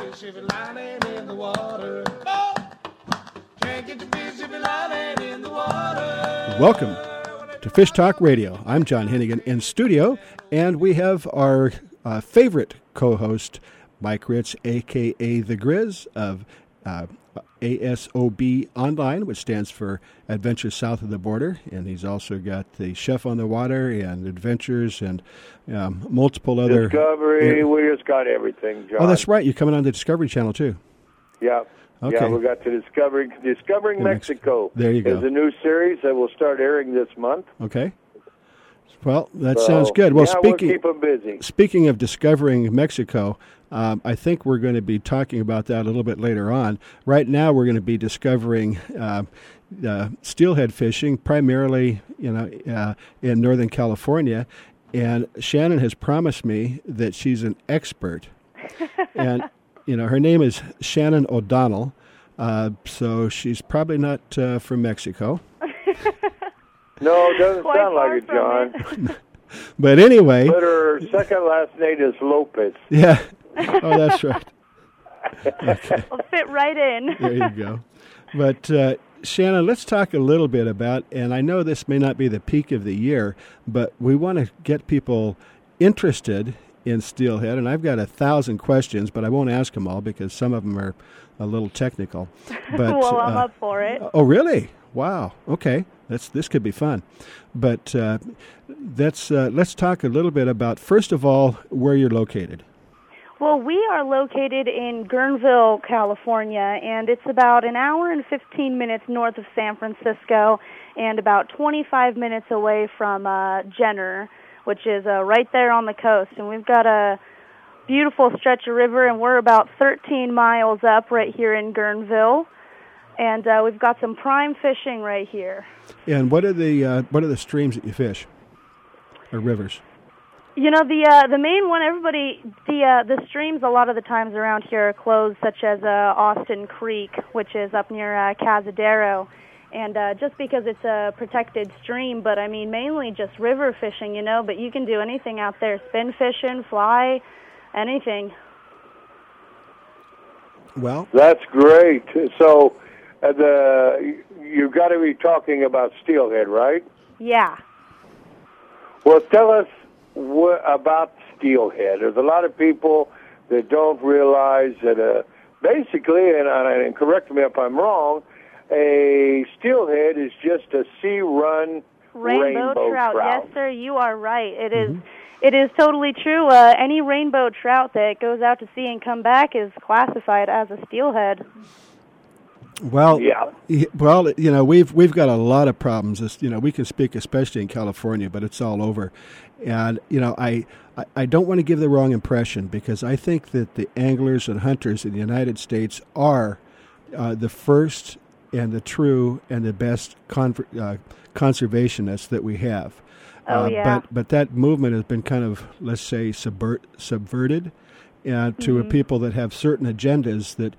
fish if you're lying in the water. Oh, can't get your fish if you're lying in the water. Welcome to Fish Talk Radio. I'm John Hennigan in studio, and we have our favorite co-host, Mike Ritz, a.k.a. The Grizz of ASOB Online, which stands for Adventures South of the Border. And he's also got the Chef on the Water and Adventures and multiple other... Discovery, we just got everything, John. Oh, that's right. You're coming on the Discovery Channel, too. Yeah. Okay. Yeah, we got to Discovering Mexico. There you go. There's a new series that will start airing this month. Okay. Well, that sounds good. Well, we'll keep them busy. Speaking of discovering Mexico, I think we're going to be talking about that a little bit later on. Right now, we're going to be discovering steelhead fishing, primarily, in Northern California. And Shannon has promised me that she's an expert. And her name is Shannon O'Donnell, so she's probably not from Mexico. No, it doesn't sound like it, John. But anyway... But her second last name is Lopez. Yeah. Oh, that's right. Okay. It'll fit right in. There you go. But, Shannon, let's talk a little bit about, and I know this may not be the peak of the year, but we want to get people interested in steelhead, and I've got 1,000 questions, but I won't ask them all because some of them are a little technical. But, well, I'm up for it. Oh, really? Wow. Okay. This could be fun. But let's talk a little bit about, first of all, where you're located. Well, we are located in Guerneville, California, and it's about an hour and 15 minutes north of San Francisco and about 25 minutes away from Jenner, which is right there on the coast. And we've got a beautiful stretch of river, and we're about 13 miles up right here in Guerneville. And we've got some prime fishing right here. And what are the streams that you fish, or rivers? The main one, the streams a lot of the times around here are closed, such as Austin Creek, which is up near Cazadero. And just because it's a protected stream, but I mean mainly just river fishing, but you can do anything out there, spin fishing, fly, anything. Well, that's great. So you've got to be talking about steelhead, right? Yeah. Well, tell us about steelhead. There's a lot of people that don't realize that basically, and correct me if I'm wrong, a steelhead is just a sea-run rainbow trout. Yes, sir, you are right. It is. It is totally true. Any rainbow trout that goes out to sea and come back is classified as a steelhead. Well, yeah. Well, we've got a lot of problems. We can speak especially in California, but it's all over. And I don't want to give the wrong impression, because I think that the anglers and hunters in the United States are the first and the true and the best conservationists that we have. Yeah. But that movement has been kind of, let's say, subverted, to people that have certain agendas that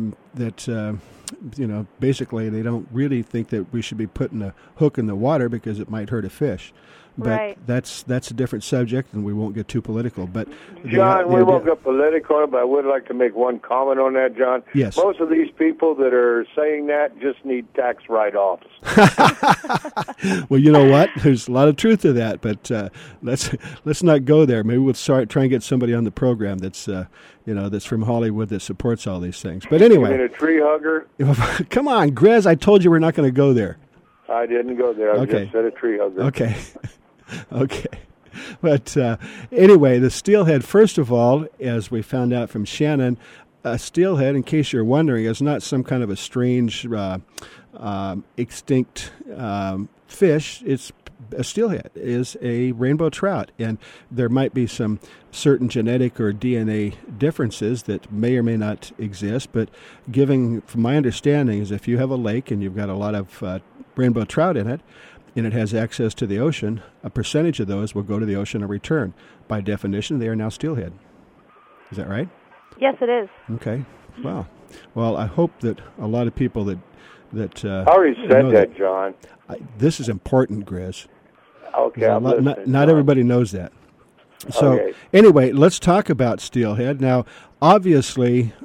basically they don't really think that we should be putting a hook in the water because it might hurt a fish. But right. that's a different subject, and we won't get too political. But John, we won't get political, but I would like to make one comment on that, John. Yes. Most of these people that are saying that just need tax write-offs. Well, you know what? There's a lot of truth to that, but let's not go there. Maybe we'll try and get somebody on the program that's that's from Hollywood that supports all these things. But anyway, you mean a tree hugger? Come on, Grez, I told you we're not going to go there. I didn't go there. I just said a tree hugger. Okay. Okay. But anyway, the steelhead, first of all, as we found out from Shannon, a steelhead, in case you're wondering, is not some kind of a strange, extinct fish. It's a steelhead is a rainbow trout, and there might be some certain genetic or DNA differences that may or may not exist, but from my understanding, is if you have a lake and you've got a lot of rainbow trout in it, and it has access to the ocean, a percentage of those will go to the ocean and return. By definition, they are now steelhead. Is that right? Yes, it is. Okay. Wow. Well, I hope that a lot of people that I already said that, John. This is important, Grizz. Okay. Not everybody knows that. So anyway, let's talk about steelhead. Now, obviously,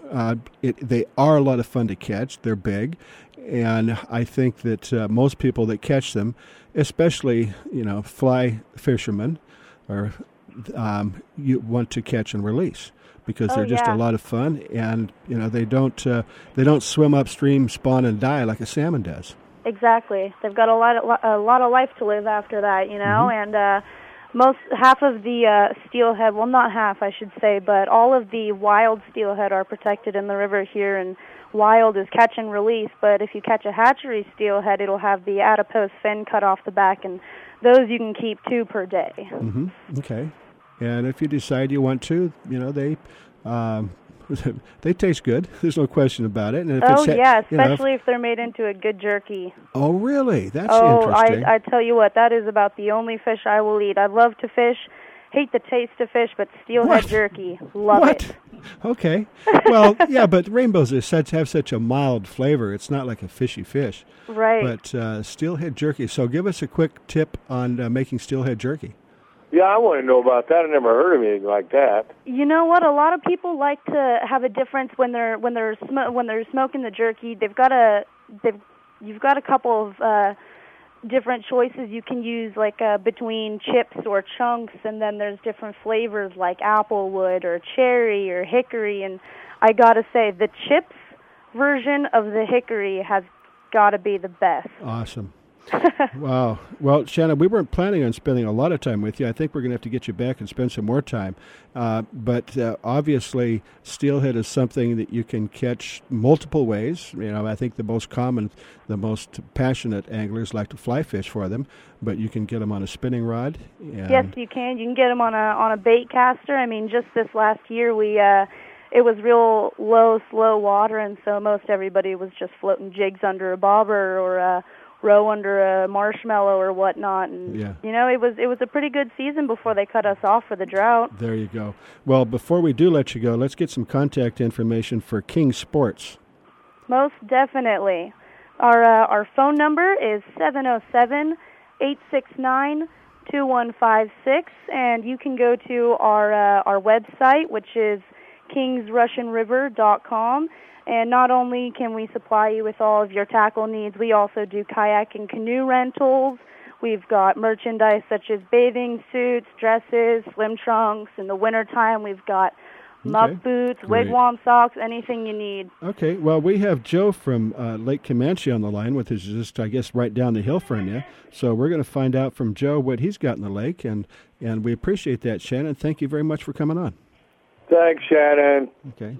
They are a lot of fun to catch. They're big, and I think that most people that catch them, especially fly fishermen, or you want to catch and release because they're just a lot of fun, and they don't swim upstream, spawn and die like a salmon does. Exactly. They've got a lot of life to live after that, and half of the steelhead, well, not half, I should say, but all of the wild steelhead are protected in the river here, and wild is catch and release, but if you catch a hatchery steelhead, it'll have the adipose fin cut off the back, and those you can keep 2 per day. Mm-hmm. Okay. And if you decide you want to, they taste good. There's no question about it. And if especially if they're made into a good jerky. Oh, really? That's interesting. I tell you what, that is about the only fish I will eat. I love to fish, hate the taste of fish, but steelhead jerky, love it. Okay. Well, yeah, but rainbows have such a mild flavor. It's not like a fishy fish. Right. But steelhead jerky. So give us a quick tip on making steelhead jerky. Yeah, I want to know about that. I never heard of anything like that. You know what? A lot of people like to have a difference when they're smoking the jerky. You've got a couple of different choices you can use, like between chips or chunks, and then there's different flavors like applewood or cherry or hickory. And I gotta say, the chips version of the hickory has got to be the best. Awesome. Wow. Well, Shannon, we weren't planning on spending a lot of time with you. I think we're going to have to get you back and spend some more time. But obviously, steelhead is something that you can catch multiple ways. I think the most common, the most passionate anglers like to fly fish for them, but you can get them on a spinning rod. Yes, you can. You can get them on a bait caster. I mean, just this last year, it was real low, slow water, and so most everybody was just floating jigs under a bobber or row under a marshmallow or whatnot, and it was a pretty good season before they cut us off for the drought. There you go. Well, before we do let you go, let's get some contact information for King Sports. Most definitely. Our phone number is 707-869-2156, and you can go to our website, which is kingsrussianriver.com. And not only can we supply you with all of your tackle needs, we also do kayak and canoe rentals. We've got merchandise such as bathing suits, dresses, swim trunks. In the wintertime, we've got muck boots, wigwam socks, anything you need. Okay. Well, we have Joe from Lake Comanche on the line, which is just, I guess, right down the hill from you. So we're going to find out from Joe what he's got in the lake, and we appreciate that, Shannon. Thank you very much for coming on. Thanks, Shannon. Okay.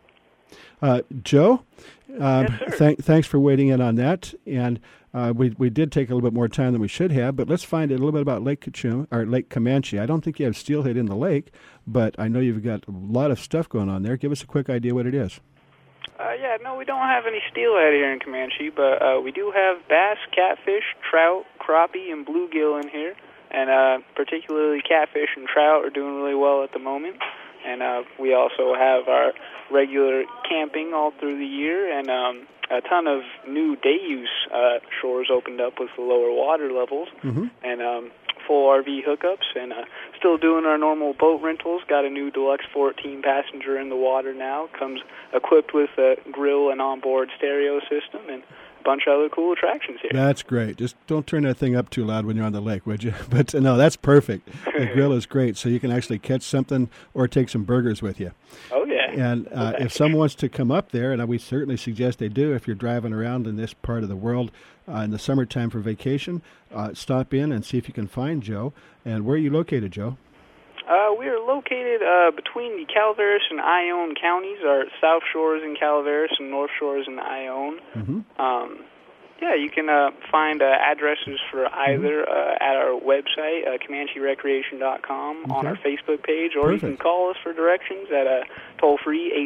Joe, yes, sir. Thanks for waiting in on that. And we did take a little bit more time than we should have, but let's find out a little bit about Lake Comanche. I don't think you have steelhead in the lake, but I know you've got a lot of stuff going on there. Give us a quick idea what it is. No, we don't have any steelhead here in Comanche, but we do have bass, catfish, trout, crappie, and bluegill in here. And particularly catfish and trout are doing really well at the moment. And we also have our regular camping all through the year, and a ton of new day-use shores opened up with the lower water levels, and full RV hookups, and still doing our normal boat rentals. Got a new Deluxe 14 passenger in the water now. Comes equipped with a grill and onboard stereo system, and bunch of other cool attractions here. That's great. Just don't turn that thing up too loud when you're on the lake, would you? But no, that's perfect. The grill is great, so you can actually catch something or take some burgers with you. Oh, yeah. And if someone wants to come up there, and we certainly suggest they do if you're driving around in this part of the world in the summertime for vacation, stop in and see if you can find Joe. And where are you located, Joe? We are located between the Calaveras and Ione counties. Our South Shore is in Calaveras and North Shore is in Ione. You can find addresses for either at our website, ComancheRecreation.com, on our Facebook page, or you can call us for directions at toll-free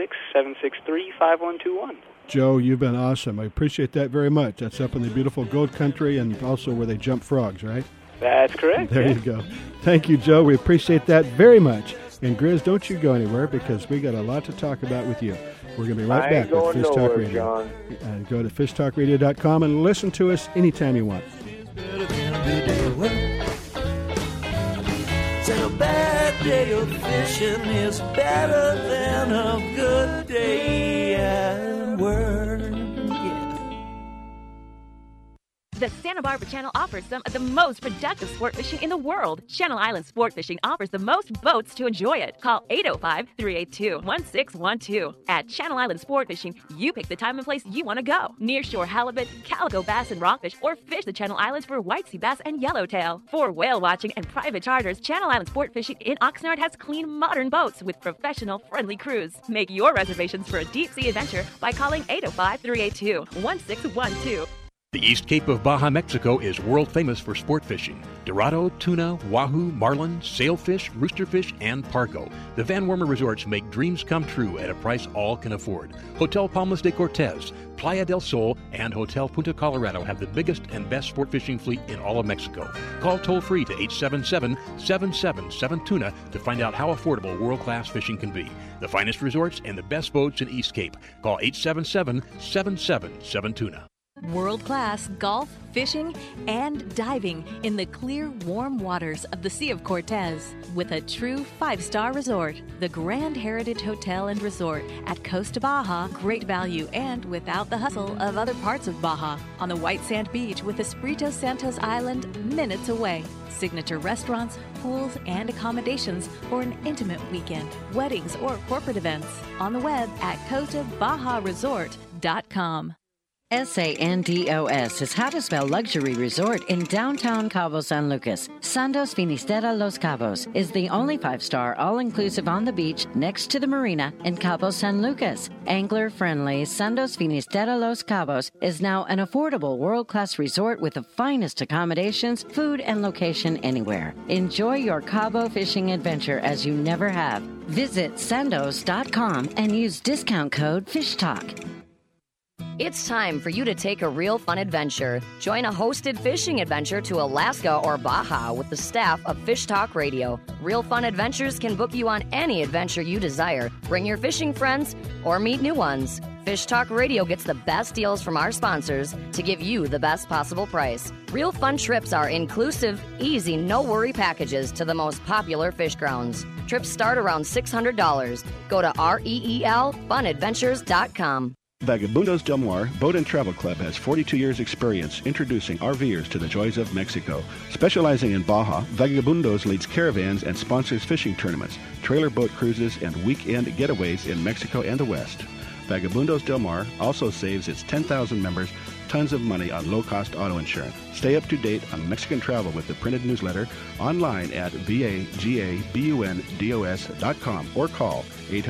866-763-5121. Joe, you've been awesome. I appreciate that very much. That's up in the beautiful Gold Country and also where they jump frogs, right? That's correct. There you go. Thank you, Joe. We appreciate that very much. And Grizz, don't you go anywhere because we got a lot to talk about with you. We're going to be right back with Fish Talk Radio. And go to fishtalkradio.com and listen to us anytime you want. Said a bad day of fishing is better than a good day. day at work. The Santa Barbara Channel offers some of the most productive sport fishing in the world. Channel Island Sport Fishing offers the most boats to enjoy it. Call 805-382-1612. At Channel Island Sport Fishing, you pick the time and place you want to go. Nearshore halibut, calico bass and rockfish, or fish the Channel Islands for white sea bass and yellowtail. For whale watching and private charters, Channel Island Sport Fishing in Oxnard has clean, modern boats with professional, friendly crews. Make your reservations for a deep-sea adventure by calling 805-382-1612. The East Cape of Baja, Mexico is world famous for sport fishing. Dorado, tuna, wahoo, marlin, sailfish, roosterfish, and pargo. The Van Wormer Resorts make dreams come true at a price all can afford. Hotel Palmas de Cortez, Playa del Sol, and Hotel Punta Colorado have the biggest and best sport fishing fleet in all of Mexico. Call toll-free to 877-777-TUNA to find out how affordable world-class fishing can be. The finest resorts and the best boats in East Cape. Call 877-777-TUNA. World-class golf, fishing, and diving in the clear, warm waters of the Sea of Cortez with a true 5-star resort. The Grand Heritage Hotel and Resort at Costa Baja. Great value and without the hustle of other parts of Baja. On the white sand beach with Espiritu Santos Island minutes away. Signature restaurants, pools, and accommodations for an intimate weekend, weddings, or corporate events. On the web at CostaBajaResort.com. Sandos is how to spell luxury resort in downtown Cabo San Lucas. Sandos Finisterra Los Cabos is the only 5-star all-inclusive on the beach next to the marina in Cabo San Lucas. Angler-friendly Sandos Finisterra Los Cabos is now an affordable world-class resort with the finest accommodations, food, and location anywhere. Enjoy your Cabo fishing adventure as you never have. Visit sandos.com and use discount code FISHTALK. It's time for you to take a real fun adventure. Join a hosted fishing adventure to Alaska or Baja with the staff of Fish Talk Radio. Real Fun Adventures can book you on any adventure you desire. Bring your fishing friends or meet new ones. Fish Talk Radio gets the best deals from our sponsors to give you the best possible price. Real Fun trips are inclusive, easy, no-worry packages to the most popular fish grounds. Trips start around $600. Go to REELFunadventures.com. Vagabundos Del Mar Boat and Travel Club has 42 years experience introducing RVers to the joys of Mexico. Specializing in Baja, Vagabundos leads caravans and sponsors fishing tournaments, trailer boat cruises, and weekend getaways in Mexico and the West. Vagabundos Del Mar also saves its 10,000 members tons of money on low-cost auto insurance. Stay up to date on Mexican travel with the printed newsletter online at vagabundos.com or call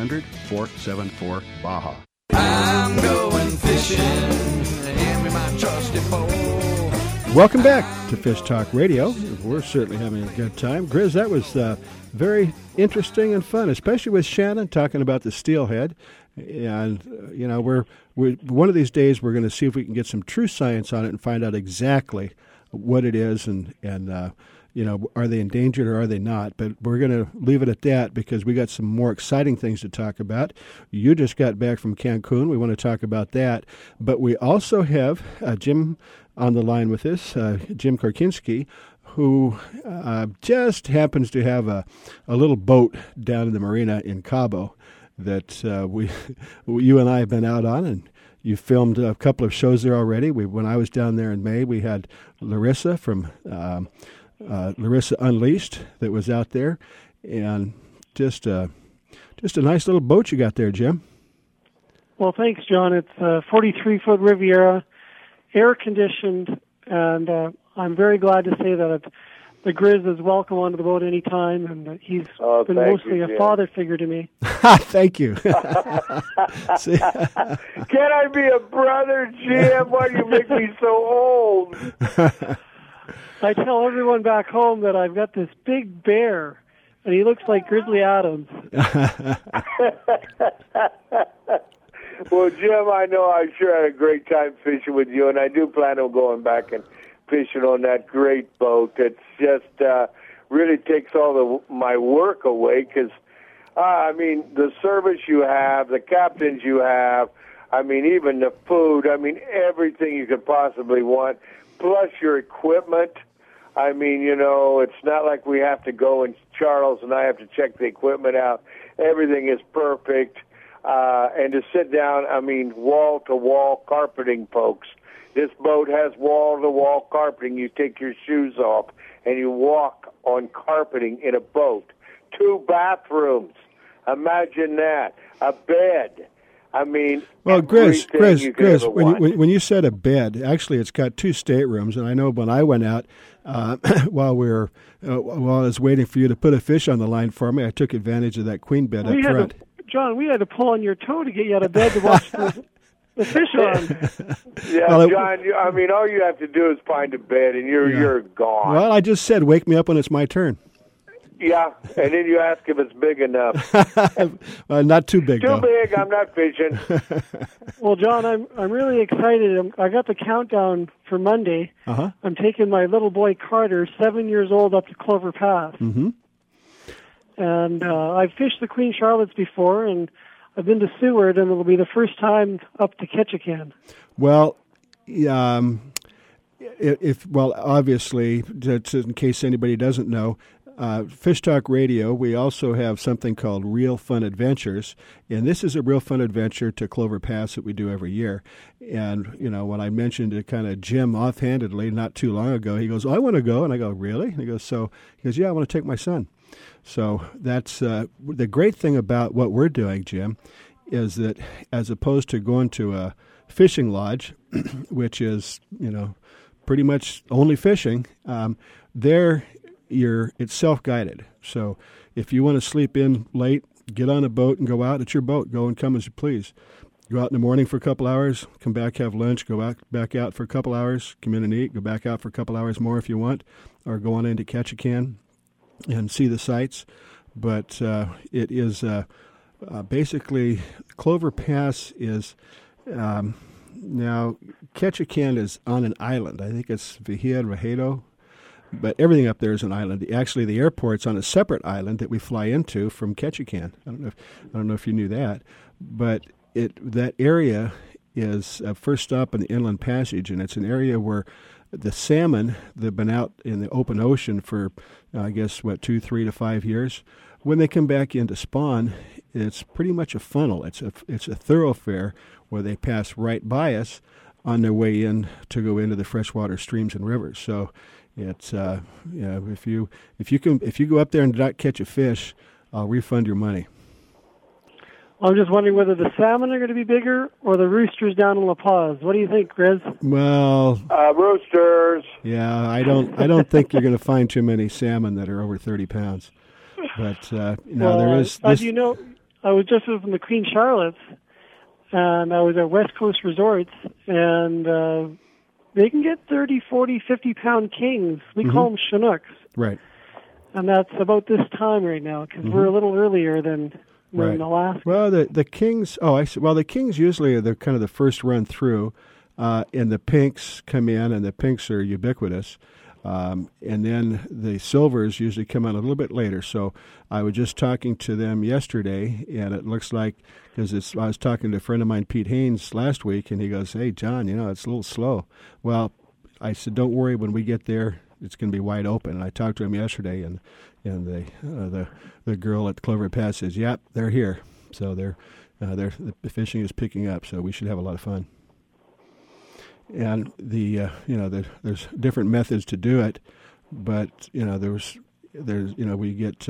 800-474-BAJA. I'm going fishing, hand me my trusty pole. Welcome back to Fish Talk Radio. We're certainly having a good time. Grizz, that was very interesting and fun, especially with Shannon talking about the steelhead. And, you know, we're one of these days we're going to see if we can get some true science on it and find out exactly what it is and you know, are they endangered or are they not? But we're going to leave it at that because we got some more exciting things to talk about. You just got back from Cancun. We want to talk about that. But we also have Jim on the line with us, Jim Korkinski, who just happens to have a little boat down in the marina in Cabo that you and I have been out on, and you filmed a couple of shows there already. When I was down there in May, we had Larissa from Larissa Unleashed that was out there, and just a nice little boat you got there, Jim. Well, thanks, John. It's a 43-foot Riviera, air-conditioned, and I'm very glad to say that the Grizz is welcome onto the boat anytime, and he's been mostly a father figure to me. Thank you. Can I be a brother, Jim? Why do you make me so old? I tell everyone back home that I've got this big bear, and he looks like Grizzly Adams. Well, Jim, I know I sure had a great time fishing with you, and I do plan on going back and fishing on that great boat. It's just really takes all my work away because, I mean, the service you have, the captains you have, I mean, even the food, I mean, everything you could possibly want, plus your equipment. I mean, you know, it's not like we have to go and Charles and I have to check the equipment out. Everything is perfect. and to sit down, I mean, wall-to-wall carpeting, folks. This boat has wall-to-wall carpeting. You take your shoes off, and you walk on carpeting in a boat. 2 bathrooms. Imagine that. A bed. I mean, well, Grizz, when you said a bed, actually it's got 2 staterooms, and I know when I went out, while I was waiting for you to put a fish on the line for me, I took advantage of that queen bed up front. John, we had to pull on your toe to get you out of bed to watch the fish on. Yeah, John, I mean, all you have to do is find a bed, and you're gone. Well, I just said, wake me up when it's my turn. Yeah, and then you ask if it's big enough. Not too big, Too big, I'm not fishing. Well, John, I'm really excited. I got the countdown for Monday. Uh-huh. I'm taking my little boy Carter, 7 years old, up to Clover Pass. Mm-hmm. And I've fished the Queen Charlottes before, and I've been to Seward, and it'll be the first time up to Ketchikan. Well, obviously, just in case anybody doesn't know, Fish Talk Radio, we also have something called Real Fun Adventures, and this is a Real Fun Adventure to Clover Pass that we do every year. And, you know, when I mentioned it kind of Jim offhandedly not too long ago, he goes, I want to go, and I go, really? And he goes, yeah, I want to take my son. So that's the great thing about what we're doing, Jim, is that as opposed to going to a fishing lodge, which is, you know, pretty much only fishing, it's self-guided. So if you want to sleep in late, get on a boat and go out. It's your boat. Go and come as you please. Go out in the morning for a couple hours, come back, have lunch, go back out for a couple hours, come in and eat, go back out for a couple hours more if you want, or go on into Ketchikan and see the sights. But it is basically Clover Pass is now Ketchikan is on an island. I think it's Vajado. But everything up there is an island. Actually, the airport's on a separate island that we fly into from Ketchikan. I don't know if you knew that, but that area is first stop in the Inland Passage, and it's an area where the salmon that have been out in the open ocean for, 2, 3 to 5 years, when they come back in to spawn, it's pretty much a funnel. It's a thoroughfare where they pass right by us on their way in to go into the freshwater streams and rivers. So it's if you go up there and not catch a fish, I'll refund your money. I'm just wondering whether the salmon are going to be bigger or the roosters down in La Paz. What do you think, Grizz? Well, roosters. Yeah, I don't think you're going to find too many salmon that are over 30 pounds. But there is. As you know, I was just from the Queen Charlottes, and I was at West Coast Resorts, and they can get 30, 40, 50-pound kings. We call them Chinooks. Right. And that's about this time right now, because we're a little earlier than Alaska. Well, the kings. Oh, I see. Well, the kings usually are the kind of the first run through, and the pinks come in, and the pinks are ubiquitous. And then the silvers usually come out a little bit later. So I was just talking to them yesterday, and it looks like, because I was talking to a friend of mine, Pete Haynes, last week, and he goes, "Hey, John, it's a little slow." Well, I said, "Don't worry. When we get there, it's going to be wide open." And I talked to him yesterday, and the girl at Clover Pass says, "Yep, they're here." So the fishing is picking up. So we should have a lot of fun. And there's different methods to do it, but we get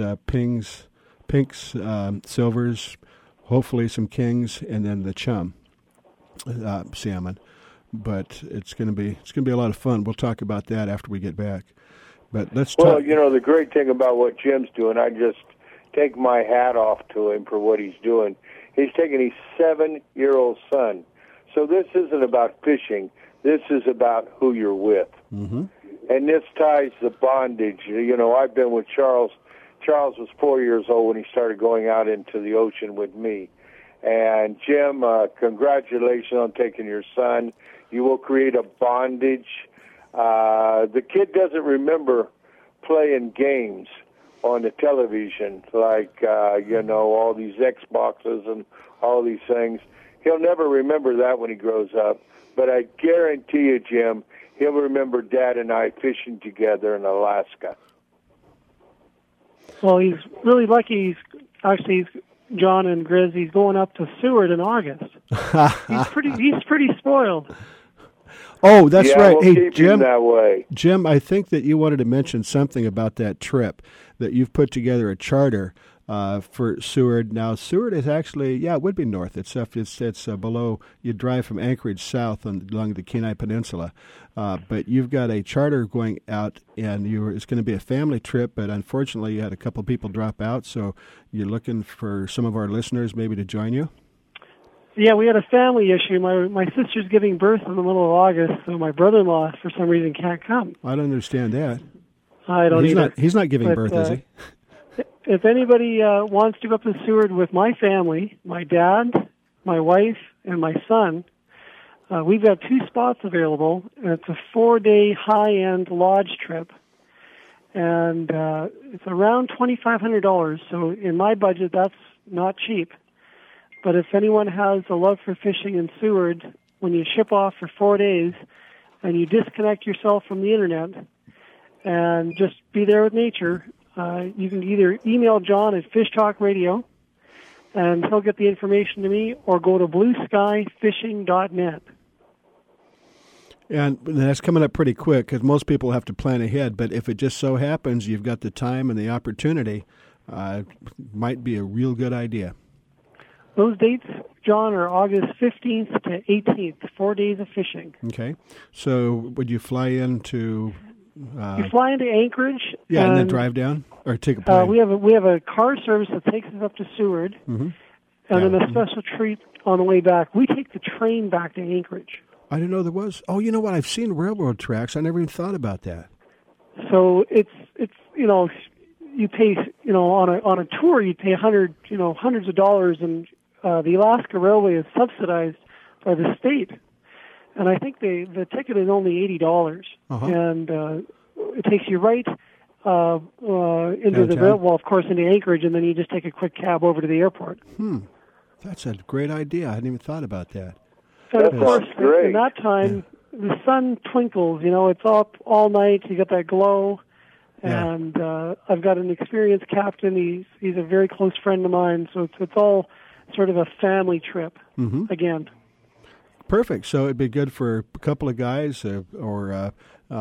pinks, silvers, hopefully some kings, and then the chum salmon. But it's going to be a lot of fun. We'll talk about that after we get back. But let's talk. Well, the great thing about what Jim's doing, I just take my hat off to him for what he's doing. He's taking his 7-year-old son. So this isn't about fishing. This is about who you're with. Mm-hmm. And this ties the bondage. I've been with Charles. Charles was 4 years old when he started going out into the ocean with me. And Jim, congratulations on taking your son. You will create a bondage. The kid doesn't remember playing games on the television like, all these Xboxes and all these things. He'll never remember that when he grows up. But I guarantee you, Jim, he'll remember Dad and I fishing together in Alaska. Well, he's really lucky. He's John and Grizz, he's going up to Seward in August. He's pretty spoiled. Oh, that's right. We'll hey, keep Jim. him that way. Jim, I think that you wanted to mention something about that trip, that you've put together a charter for Seward. Now, Seward is actually, it would be north. It's below. You drive from Anchorage south along the Kenai Peninsula. But you've got a charter going out, and it's going to be a family trip, but unfortunately you had a couple people drop out, so you're looking for some of our listeners maybe to join you? Yeah, we had a family issue. My sister's giving birth in the middle of August, so my brother-in-law, for some reason, can't come. I don't understand that. I don't either. He's not giving birth, is he? If anybody wants to go up to Seward with my family, my dad, my wife, and my son, we've got 2 spots available. It's a 4-day high-end lodge trip, and it's around $2,500. So in my budget, that's not cheap. But if anyone has a love for fishing in Seward, when you ship off for 4 days and you disconnect yourself from the internet and just be there with nature, you can either email John at Fish Talk Radio, and he'll get the information to me, or go to blueskyfishing.net. And that's coming up pretty quick, because most people have to plan ahead. But if it just so happens you've got the time and the opportunity, might be a real good idea. Those dates, John, are August 15th to 18th, 4 days of fishing. Okay. So would you fly into... you fly into Anchorage. Yeah, and then drive down? Or take a plane? We have a car service that takes us up to Seward, and then a special treat on the way back. We take the train back to Anchorage. I didn't know there was. Oh, you know what? I've seen railroad tracks. I never even thought about that. So it's you pay, on a tour, you pay hundreds of dollars, and the Alaska Railway is subsidized by the state, and I think the ticket is only $80, and it takes you right into the rail. Well, of course, into Anchorage, and then you just take a quick cab over to the airport. That's a great idea. I hadn't even thought about that. And of course, in that time, the sun twinkles. It's up all night. You get that glow. And I've got an experienced captain. He's a very close friend of mine, so it's all sort of a family trip again. Perfect. So it'd be good for a couple of guys, or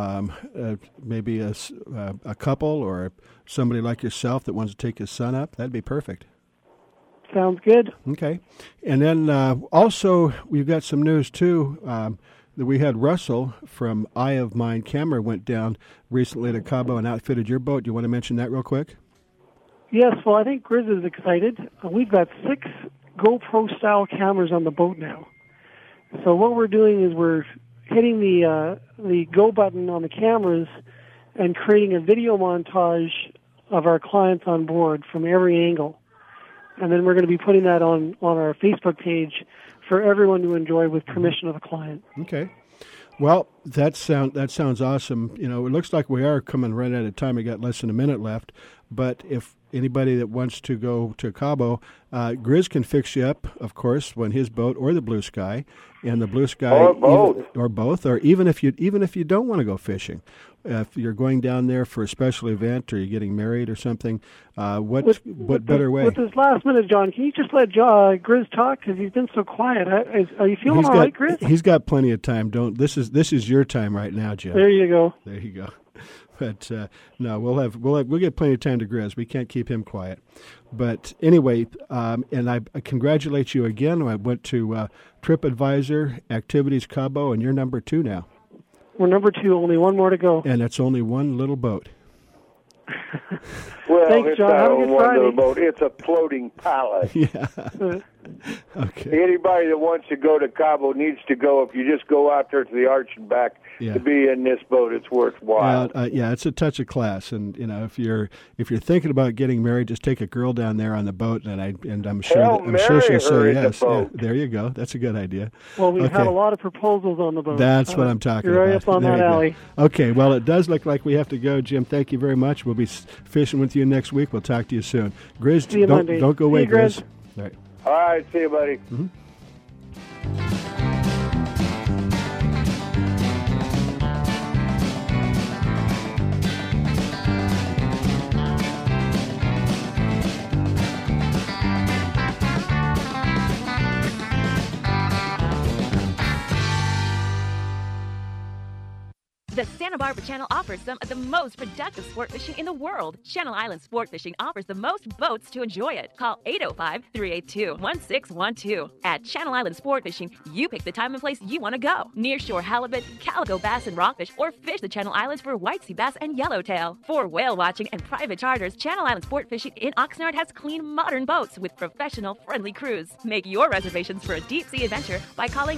maybe a couple, or somebody like yourself that wants to take his son up. That'd be perfect. Sounds good. Okay. And then also we've got some news too. That we had Russell from Eye of Mine Camera went down recently to Cabo and outfitted your boat. Do you want to mention that real quick? Yes, well, I think Grizz is excited. We've got 6 GoPro-style cameras on the boat now. So what we're doing is we're hitting the go button on the cameras and creating a video montage of our clients on board from every angle. And then we're going to be putting that on our Facebook page for everyone to enjoy with permission of the client. Okay. Well, that sounds awesome. It looks like we are coming right out of time. We got less than a minute left. But if anybody that wants to go to Cabo, Grizz can fix you up, of course, when his boat or the Blue Sky, and the Blue Sky or both, or even if you don't want to go fishing. If you're going down there for a special event, or you're getting married or something, what better way? With this last minute, John, can you just let Grizz talk, because he's been so quiet? Are you feeling all right, Grizz? He's got plenty of time. This is your time right now, Jeff. There you go. There you go. But no, we'll get plenty of time to Grizz. We can't keep him quiet. But anyway, and I congratulate you again. I went to TripAdvisor Activities Cabo, and you're number 2 now. We're number 2, only one more to go. And it's only one little boat. Well, thanks, it's John. not Have a a good one Friday. little boat. It's a floating palace. Yeah. Okay. Anybody that wants to go to Cabo needs to go. If you just go out there to the arch and back to be in this boat, it's worthwhile. It's a touch of class, and if you're thinking about getting married, just take a girl down there on the boat, and I'm sure she'll say yes. Yeah, there you go. That's a good idea. Well, we've had a lot of proposals on the boat. That's what I'm talking about. You're right up on that alley. Okay, well, it does look like we have to go, Jim. Thank you very much. We'll be fishing with you next week. We'll talk to you soon. Grizz, See you Monday. Don't go away, See you, Grizz. All right. All right, see you, buddy. Mm-hmm. Santa Barbara Channel offers some of the most productive sport fishing in the world. Channel Island Sport Fishing offers the most boats to enjoy it. Call 805-382-1612. At Channel Island Sport Fishing, you pick the time and place you want to go. Nearshore halibut, calico bass and rockfish, or fish the Channel Islands for white sea bass and yellowtail. For whale watching and private charters, Channel Island Sport Fishing in Oxnard has clean, modern boats with professional, friendly crews. Make your reservations for a deep-sea adventure by calling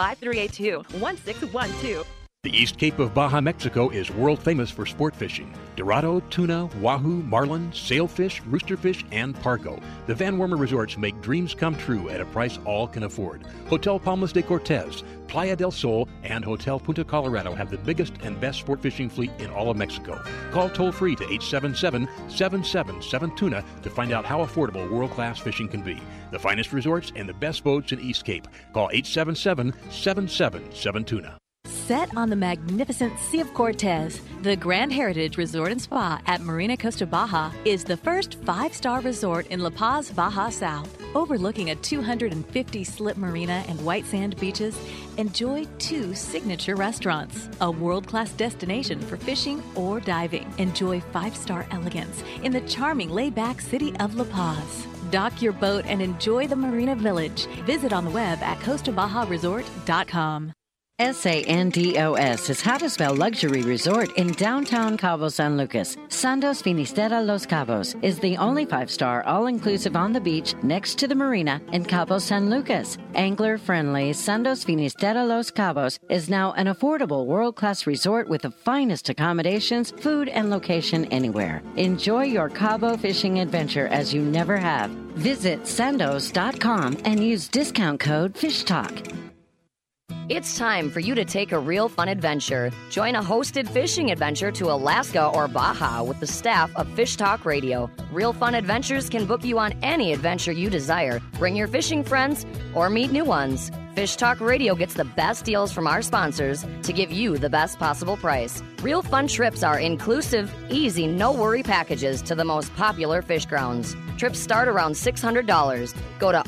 805-382-1612. The East Cape of Baja, Mexico is world famous for sport fishing. Dorado, tuna, wahoo, marlin, sailfish, roosterfish, and pargo. The Van Wormer Resorts make dreams come true at a price all can afford. Hotel Palmas de Cortez, Playa del Sol, and Hotel Punta Colorado have the biggest and best sport fishing fleet in all of Mexico. Call toll-free to 877-777-TUNA to find out how affordable world-class fishing can be. The finest resorts and the best boats in East Cape. Call 877-777-TUNA. Set on the magnificent Sea of Cortez, the Grand Heritage Resort and Spa at Marina Costa Baja is the first 5-star resort in La Paz, Baja South. Overlooking a 250-slip marina and white sand beaches, enjoy 2 signature restaurants, a world-class destination for fishing or diving. Enjoy 5-star elegance in the charming laid-back city of La Paz. Dock your boat and enjoy the Marina Village. Visit on the web at CostaBajaResort.com. Sandos is how to spell luxury resort in downtown Cabo San Lucas. Sandos Finisterra Los Cabos is the only 5-star all-inclusive on the beach next to the marina in Cabo San Lucas. Angler-friendly Sandos Finisterra Los Cabos is now an affordable world-class resort with the finest accommodations, food, and location anywhere. Enjoy your Cabo fishing adventure as you never have. Visit sandos.com and use discount code FISHTALK. It's time for you to take a real fun adventure. Join a hosted fishing adventure to Alaska or Baja with the staff of Fish Talk Radio. Real Fun Adventures can book you on any adventure you desire. Bring your fishing friends or meet new ones. Fish Talk Radio gets the best deals from our sponsors to give you the best possible price. Real Fun trips are inclusive, easy, no-worry packages to the most popular fish grounds. Trips start around $600. Go to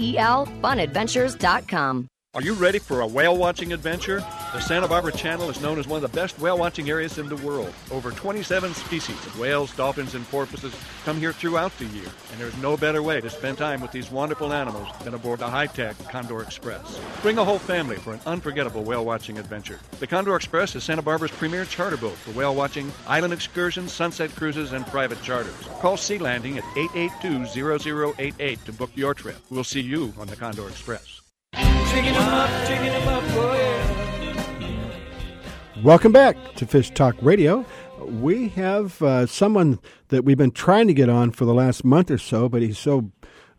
REELFunadventures.com. Are you ready for a whale-watching adventure? The Santa Barbara Channel is known as one of the best whale-watching areas in the world. Over 27 species of whales, dolphins, and porpoises come here throughout the year, and there's no better way to spend time with these wonderful animals than aboard the high-tech Condor Express. Bring a whole family for an unforgettable whale-watching adventure. The Condor Express is Santa Barbara's premier charter boat for whale-watching, island excursions, sunset cruises, and private charters. Call Sea Landing at 882-0088 to book your trip. We'll see you on the Condor Express. Chicken 'em up, oh yeah. Welcome back to Fish Talk Radio. We have someone that we've been trying to get on for the last month or so, but he's so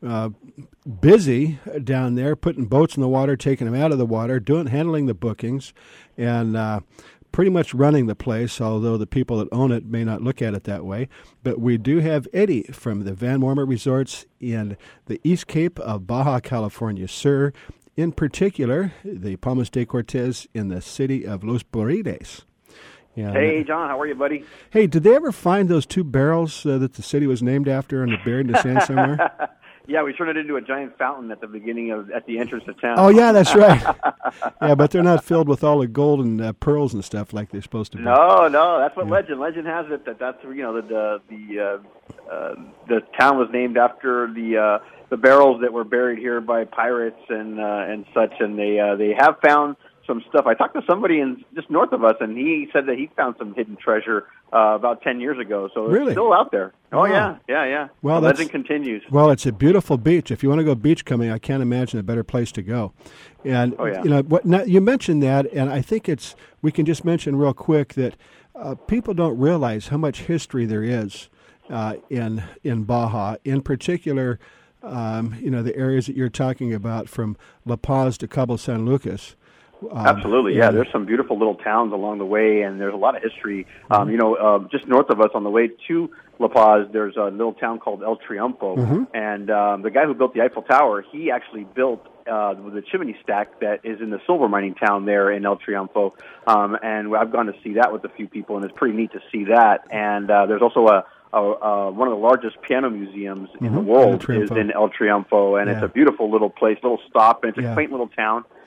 busy down there, putting boats in the water, taking them out of the water, handling the bookings, and pretty much running the place, although the people that own it may not look at it that way. But we do have Eddie from the Van Wormer Resorts in the East Cape of Baja California Sur, in particular, the Palmas de Cortez in the city of Los Burides. And, hey, John, how are you, buddy? Hey, did they ever find those 2 barrels that the city was named after and buried in the sand somewhere? Yeah, we turned it into a giant fountain at the entrance of town. Oh, yeah, that's right. Yeah, but they're not filled with all the gold and pearls and stuff like they're supposed to be. No, that's what legend has it. That's the town was named after the barrels that were buried here by pirates and such, and they have found some stuff. I talked to somebody just north of us, and he said that he found some hidden treasure about 10 years ago. So really? It's still out there. Oh, wow. Yeah. Well, the legend continues. Well, it's a beautiful beach. If you want to go beach coming, I can't imagine a better place to go. And you mentioned that, and I think we can just mention real quick that people don't realize how much history there is in Baja, in particular. The areas that you're talking about from La Paz to Cabo San Lucas. Absolutely, yeah. There's some beautiful little towns along the way, and there's a lot of history. Just north of us on the way to La Paz, there's a little town called El Triunfo, and the guy who built the Eiffel Tower, he actually built the chimney stack that is in the silver mining town there in El Triunfo, and I've gone to see that with a few people, and it's pretty neat to see that. And there's also one of the largest piano museums in the world is in El Triunfo, and it's a beautiful little place, little stop, and it's a quaint little town.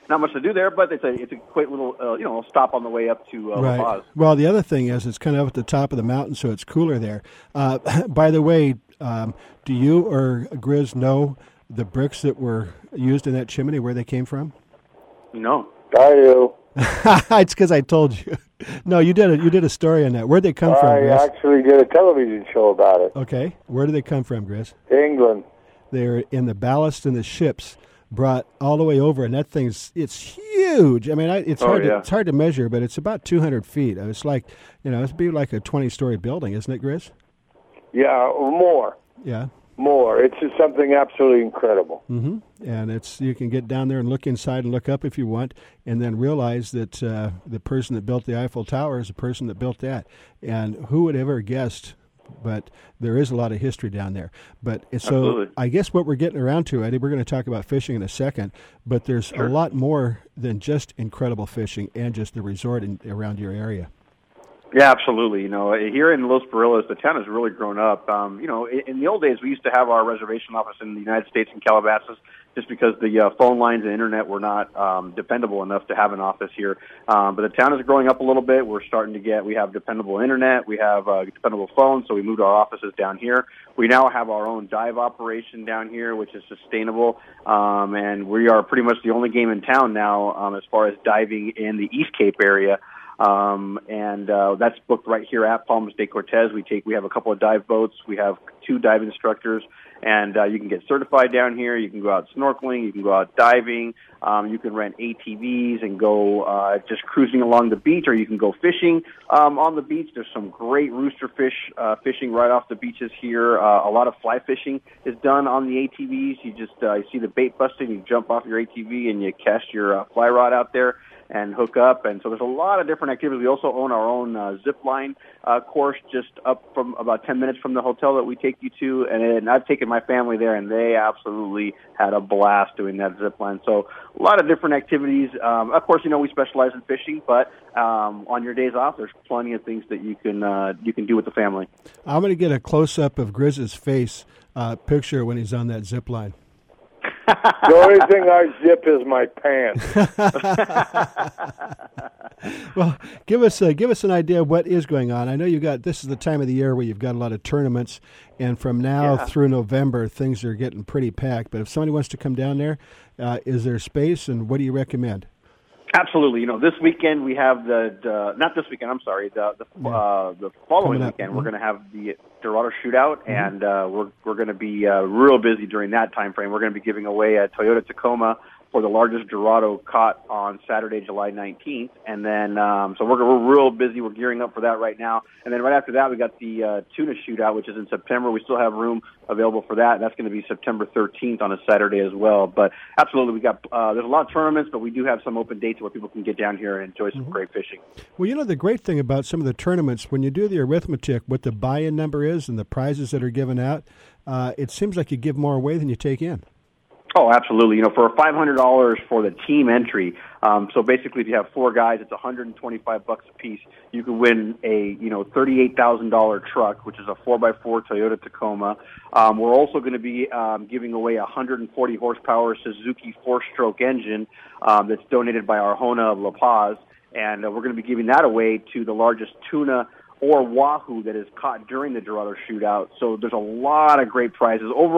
not much to do there, but it's a quick little stop on the way up to La Paz. Well, the other thing is it's kind of up at the top of the mountain, so it's cooler there. By the way, do you or Grizz know the bricks that were used in that chimney, where they came from? No. I do. It's because I told you. No, you did a story on that. Where'd they come from, Grizz? I actually did a television show about it. Okay. Where did they come from, Grizz? England. They're in the ballast in the ships brought all the way over, and that it's huge. I mean, it's hard to measure, but it's about 200 feet. It's like, it'd be like a 20-story building, isn't it, Grizz? Yeah, or more. Yeah. More. It's just something absolutely incredible. Mm-hmm. And you can get down there and look inside and look up if you want, and then realize that the person that built the Eiffel Tower is the person that built that. And who would ever guessed? But there is a lot of history down there. But so Absolutely. I guess what we're getting around to, Eddie, we're going to talk about fishing in a second, but there's a lot more than just incredible fishing and just the resort around your area. Yeah, absolutely. Here in Los Barillas, the town has really grown up. In the old days, we used to have our reservation office in the United States in Calabasas, just because the phone lines and internet were not dependable enough to have an office here. But the town is growing up a little bit. We have dependable internet, we have dependable phones, so we moved our offices down here. We now have our own dive operation down here, which is sustainable, and we are pretty much the only game in town now as far as diving in the East Cape area. That's booked right here at Palmas de Cortez. We have a couple of dive boats. We have 2 dive instructors, and you can get certified down here. You can go out snorkeling. You can go out diving. You can rent ATVs and go just cruising along the beach, or you can go fishing on the beach. There's some great rooster fish fishing right off the beaches here. A lot of fly fishing is done on the ATVs. You just you see the bait busting, you jump off your ATV, and you cast your fly rod out there and hook up. And so there's a lot of different activities. We also own our own zip line course just up from about 10 minutes from the hotel that we take you to. And I've taken my family there, and they absolutely had a blast doing that zip line. So a lot of different activities. Of course, we specialize in fishing, but on your days off, there's plenty of things that you can do with the family. I'm going to get a close-up of Grizz's face picture when he's on that zip line. The only thing I zip is my pants. Well, give us an idea of what is going on. I know this is the time of the year where you've got a lot of tournaments, and from now through November, things are getting pretty packed. But if somebody wants to come down there, is there space, and what do you recommend? Absolutely. This weekend we have not this weekend. I'm sorry. The following weekend we're going to have the Dorado Shootout, and we're going to be real busy during that time frame. We're going to be giving away a Toyota Tacoma for the largest Dorado caught on Saturday, July 19th, and then so we're real busy. We're gearing up for that right now, and then right after that we got the Tuna Shootout, which is in September. We still have room available for that. That's going to be September 13th on a Saturday as well. But absolutely, we got there's a lot of tournaments, but we do have some open dates where people can get down here and enjoy some great fishing. Well, the great thing about some of the tournaments, when you do the arithmetic, what the buy-in number is and the prizes that are given out, it seems like you give more away than you take in. Oh, absolutely. For $500 for the team entry, so basically if you have 4 guys, it's $125 a piece. You can win a, $38,000 truck, which is a 4x4 Toyota Tacoma. We're also going to be giving away a 140 horsepower Suzuki 4-stroke engine that's donated by Arjona of La Paz, and we're going to be giving that away to the largest tuna or wahoo that is caught during the Dorado Shootout. So there's a lot of great prizes, over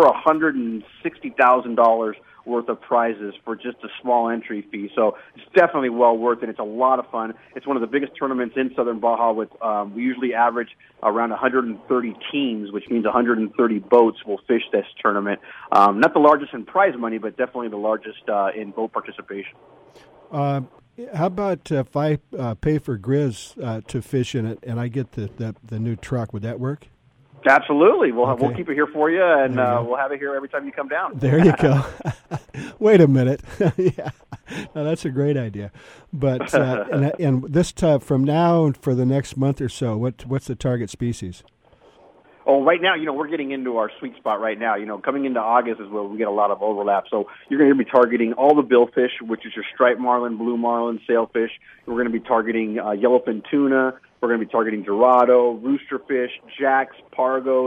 $160,000 worth of prizes for just a small entry fee. So it's definitely well worth it. It's a lot of fun. It's one of the biggest tournaments in Southern Baja. With we usually average around 130 teams, which means 130 boats will fish this tournament. Not the largest in prize money, but definitely the largest in boat participation. How about if I pay for Grizz to fish in it and I get the new truck? Would that work? Absolutely. We'll keep it here for you, and we'll have it here every time you come down. There you go. Wait a minute. Yeah, no, that's a great idea. But and this from now for the next month or so, what's the target species? Oh, right now, we're getting into our sweet spot right now. Coming into August is where we get a lot of overlap. So you're going to be targeting all the billfish, which is your striped marlin, blue marlin, sailfish. We're going to be targeting yellowfin tuna. We're going to be targeting Dorado, roosterfish, jacks, pargos,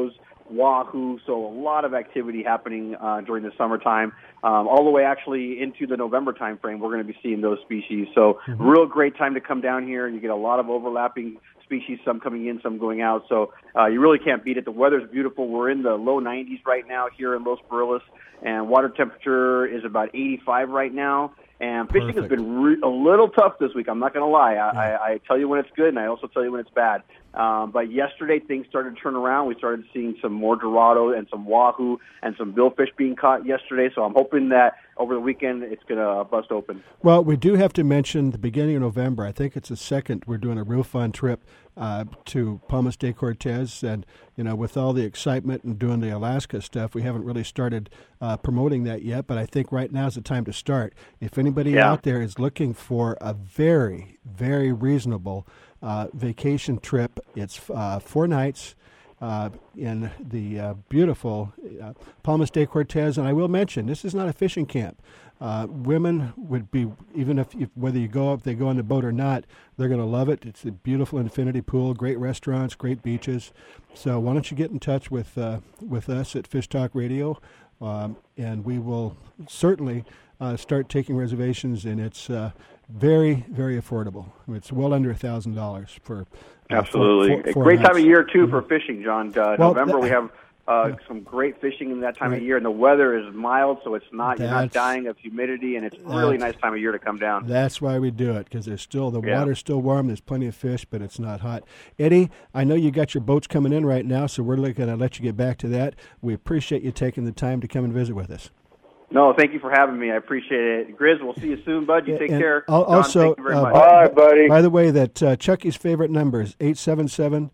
wahoo. So a lot of activity happening during the summertime, all the way actually into the November time frame. We're going to be seeing those species. So real great time to come down here. You get a lot of overlapping species, some coming in, some going out. So you really can't beat it. The weather's beautiful. We're in the low 90s right now here in Los Barillas, and water temperature is about 85 right now. And fishing has been a little tough this week. I'm not going to lie. I tell you when it's good, and I also tell you when it's bad. But yesterday, things started to turn around. We started seeing some more Dorado and some wahoo and some billfish being caught yesterday. So I'm hoping that over the weekend it's going to bust open. Well, we do have to mention the beginning of November. I think it's the 2nd. We're doing a real fun trip to Palmas de Cortez. And, you know, with all the excitement and doing the Alaska stuff, we haven't really started promoting that yet. But I think right now is the time to start. If anybody out there is looking for a very, very reasonable vacation trip, it's 4 nights in the beautiful Palmas de Cortez. And I will mention, this is not a fishing camp. Women would be, even if whether you go up, they go on the boat or not, they're going to love it. It's a beautiful infinity pool, great restaurants, great beaches. So why don't you get in touch with us at Fish Talk Radio, and we will certainly start taking reservations, and it's very, very affordable. I mean, it's well under $1,000 for absolutely. Four great nights. time of year too for fishing, John. November we have some great fishing in that time of year, and the weather is mild, so you're not dying of humidity, and it's a really nice time of year to come down. That's why we do it, because there's still the water's still warm. There's plenty of fish, but it's not hot. Eddie, I know you got your boats coming in right now, so we're going to let you get back to that. We appreciate you taking the time to come and visit with us. No, thank you for having me. I appreciate it. Grizz, we'll see you soon, bud. You take care. Also, John, thank you very much. All right, buddy. By the way, that Chucky's favorite number is 877-77-TUNA.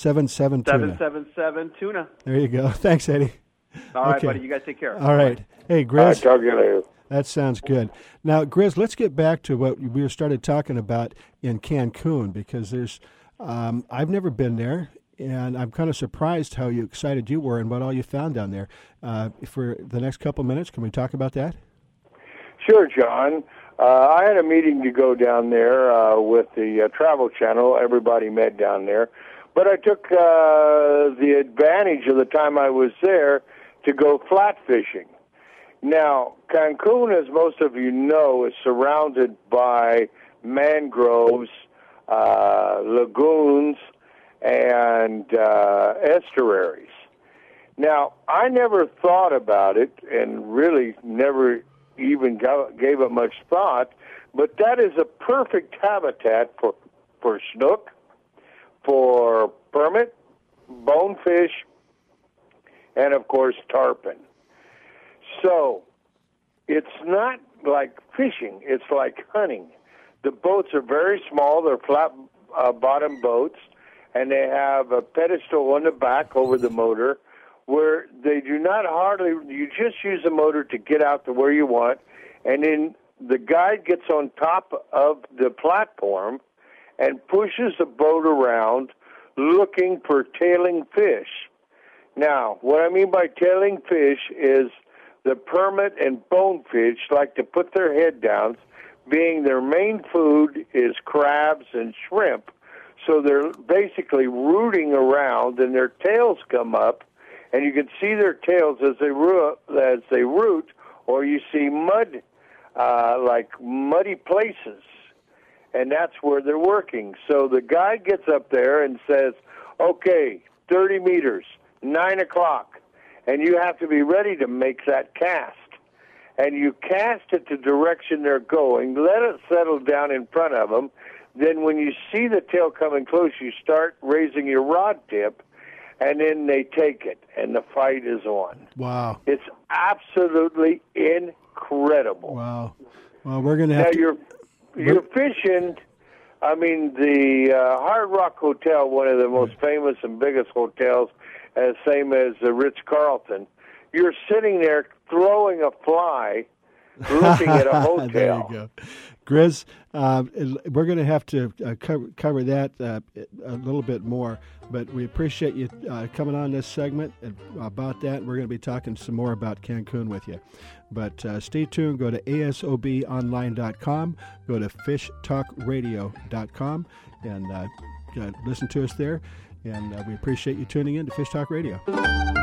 777 tuna. There you go. Thanks, Eddie. All right, buddy. You guys take care. All right. Hey, Grizz. I'll talk to you later. That sounds good. Now, Grizz, let's get back to what we started talking about in Cancun, because there's I've never been there, and I'm kind of surprised how excited you were and what all you found down there. For the next couple minutes, can we talk about that? Sure, John. I had a meeting to go down there with the Travel Channel. Everybody met down there. But I took the advantage of the time I was there to go flat fishing. Now, Cancun, as most of you know, is surrounded by mangroves, lagoons, and estuaries. Now, I never thought about it, and really never even gave it much thought, but that is a perfect habitat for snook, for permit, bonefish, and, of course, tarpon. So it's not like fishing. It's like hunting. The boats are very small. They're flat-bottom boats, and they have a pedestal on the back over the motor where they do not you just use the motor to get out to where you want, and then the guide gets on top of the platform and pushes the boat around looking for tailing fish. Now, what I mean by tailing fish is the permit and bonefish like to put their head down, being their main food is crabs and shrimp. So they're basically rooting around, and their tails come up, and you can see their tails as they root, or you see mud, like muddy places. And that's where they're working. So the guide gets up there and says, okay, 30 meters, 9 o'clock, and you have to be ready to make that cast. And you cast it the direction they're going, let it settle down in front of them. Then when you see the tail coming close, you start raising your rod tip, and then they take it, and the fight is on. Wow. It's absolutely incredible. Wow. Well, we're going to have You're fishing, I mean, the Hard Rock Hotel, one of the most famous and biggest hotels, same as the Ritz-Carlton. You're sitting there throwing a fly, looking at a hotel. There you go. Grizz, we're going to have to cover that a little bit more, but we appreciate you coming on this segment about that. We're going to be talking some more about Cancun with you. But stay tuned. Go to asobonline.com. Go to fishtalkradio.com and listen to us there. And we appreciate you tuning in to Fish Talk Radio.